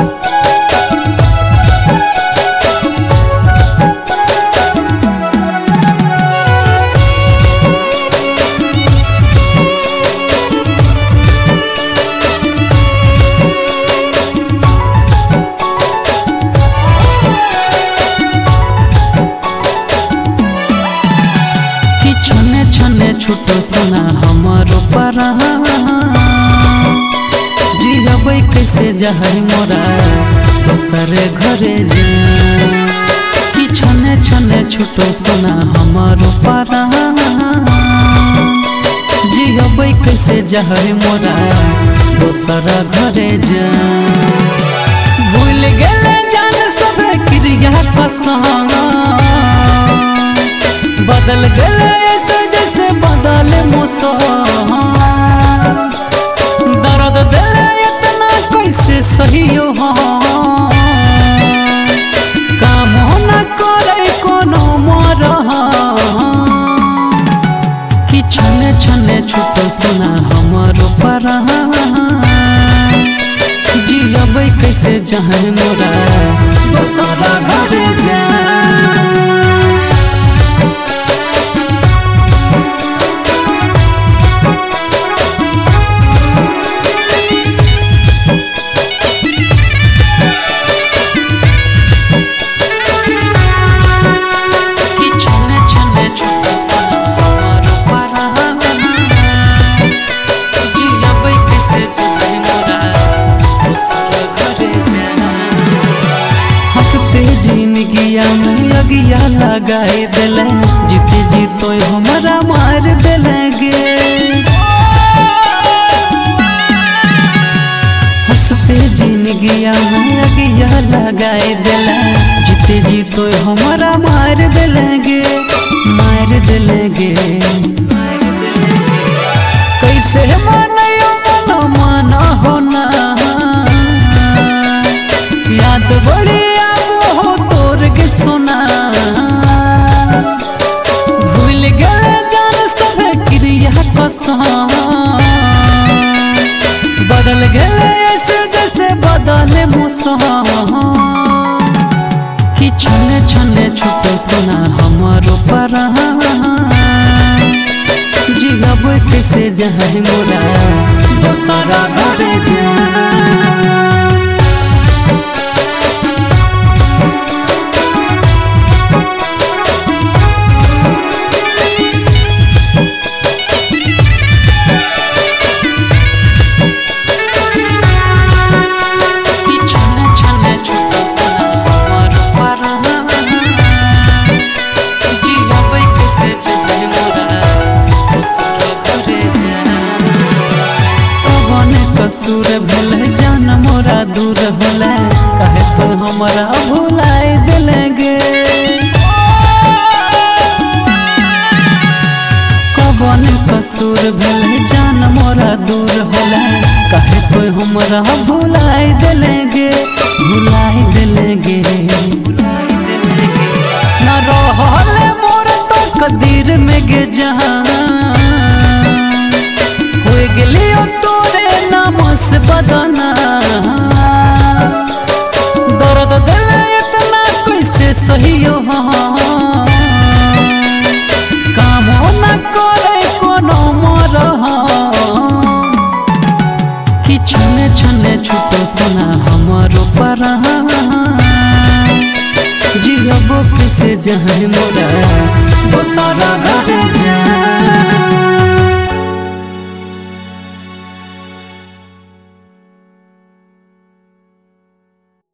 छुटो सुना हमारो परा जियबै कैसे जहै मोरा दोसरे घरे जा कि छने छने छुटो सुना हमारो परा जियबै कैसे जहै मोरा दोसरा घरे जा भूल गेले जान सब क्रिया कसम बदल गए ऐसे जैसे बदल मौसम दर्द दिले इतना कैसे सही हो काम न करे कोनो मरह कि छने छने छुटो सुना हमारो परा जियबै कैसे जहै मोरा दोसरा घरे जा जिंदगिया में अगिया लगाए दिले जीते जीतो हमारा मार दिले गे हंसते जिंदगिया में अगिया लगाए दिले जीते जीतो हमारा मार दिले गे मार दिले गे कैसे मानियो मनो माना होना याद बड़ी के सुना भूल गए जान सब क्रिया कसम बदल गए ऐसे जैसे बदल मौसम कि छने छने छुटो सुना हमारो परा जियबै कैसे जहै मोरा दोसरा घरे जा कसूर भले जान मोरा दूर होले कहे तो हमारा भुलाए दिले गे कौन कसूर भले जान मोरा दूर होले कहे तो हमारा भुलाए दिले गे भुलाए दिले गे न रहले मोर तो कदीर में गे जहां हो गेलियो से बदना दर्द दिले इतना कैसे सही हो काम न करे कोनो मरह कि छने छने छुटो सुना हमारो परा जियबो कैसे जहै मोरा दोसरा घरे जा।